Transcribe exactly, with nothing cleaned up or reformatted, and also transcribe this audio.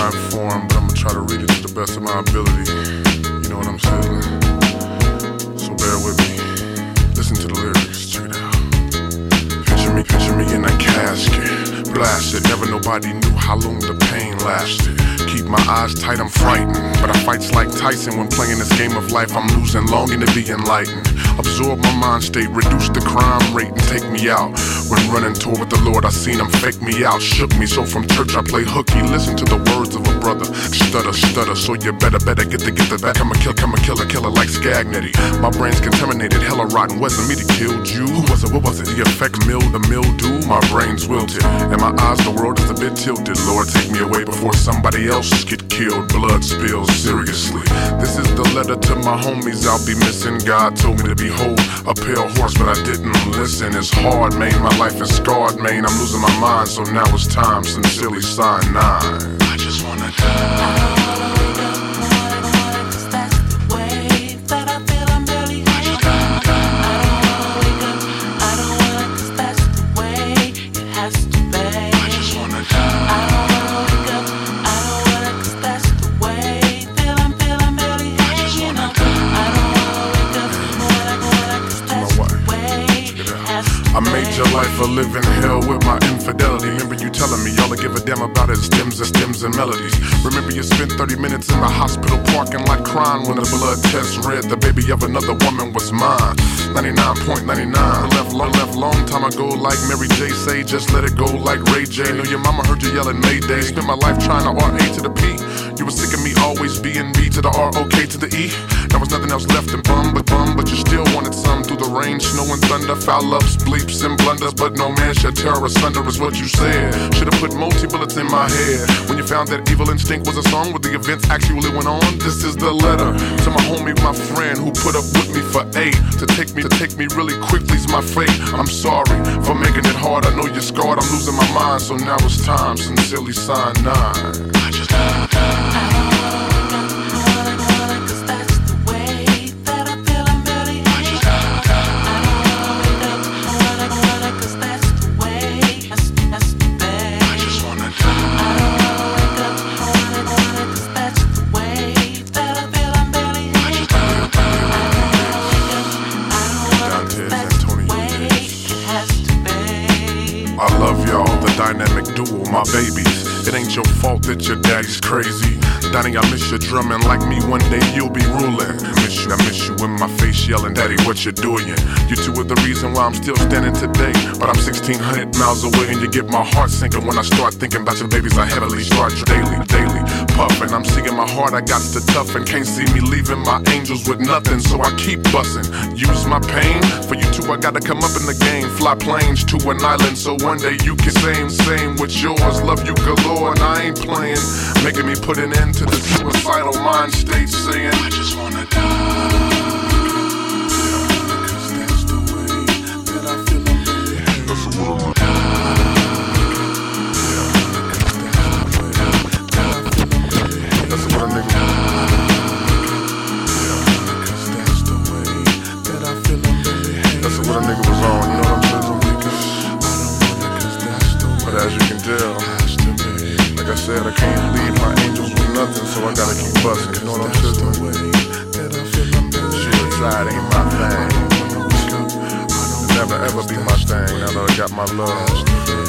rhyme form, but I'ma try to read it to the best of my ability. You know what I'm saying? So bear with me. Listen to the lyrics, check it out. Picture me, picture me in a casket, blasted. Never nobody knew how long the pain lasted. Keep my eyes tight, I'm frightened, but I fights like Tyson. When playing this game of life, I'm losing, longing to be enlightened. Absorb my mind state, reduce the crime rate and take me out. When running toward with the Lord, I seen him fake me out, shook me. So from church I play hooky, listen to the words of a brother. Stutter, stutter, so you better, better get the, get the back. I'm a kill, I'm a killer, killer like Scagnetti. My brain's contaminated, hella rotten. Wasn't me that killed you. Who was it, what was it? The effect, mill, the mildew. My brain's wilted, and my eyes, the world is a bit tilted. Lord, take me away before somebody else get killed. Blood spills, seriously. This is the letter to my homies I'll be missing. God told me to behold a pale horse, but I didn't listen. It's hard, man, my life is scarred, man. I'm losing my mind, so now it's time. Sincerely, sign nine. I just wanna die. I made your life a living hell with my infidelity. Remember you telling me all I give a damn about is stems and stems and melodies. Remember you spent thirty minutes in the hospital parking lot crying when the blood test read the baby of another woman was mine. ninety-nine point nine nine left long, left long time ago, like Mary J say, just let it go like Ray J. Know your mama heard you yelling Mayday. Spent my life trying to R A to the P. You were sick of me always being B to the R O K to the E. There was nothing else left in bum but bum, but you still wanted some through the rain, snow and thunder, foul ups, bleeps and blunders, but no man shall tear asunder is what you said. Should've put multi bullets in my head when you found that Evil Instinct was a song where the events actually went on. This is the letter to my homie, my friend, who put up with me for eight. To take me, to take me really quickly's my fate. I'm sorry for making it hard. I know you're scarred. I'm losing my mind, so now it's time. Sincerely, sign nine. I just I love y'all, the dynamic duo, my babies. It ain't your fault that your daddy's crazy. Donnie, I miss you drumming like me, one day you'll be ruling. I miss you, I miss you in my face yelling, Daddy, what you doing? You two are the reason why I'm still standing today. But I'm sixteen hundred miles away and you get my heart sinking when I start thinking about your babies. I heavily start daily, daily puffing. I'm singing my heart, I got to tough and can't see me leaving my angels with nothing, so I keep busting. Use my pain for you two, I gotta come up in the game. Fly planes to an island so one day you can same, same with yours. Love you galore and I ain't playing, making me put an end to the suicidal mind state, saying I just wanna die. That's what a nigga was on, you know what I'm saying? But as you can tell, like I said, I can't leave my angels with nothing, so I gotta keep busting, you know what I'm saying? Suicide ain't my thing. It'll never ever be my thing, now that I got my love.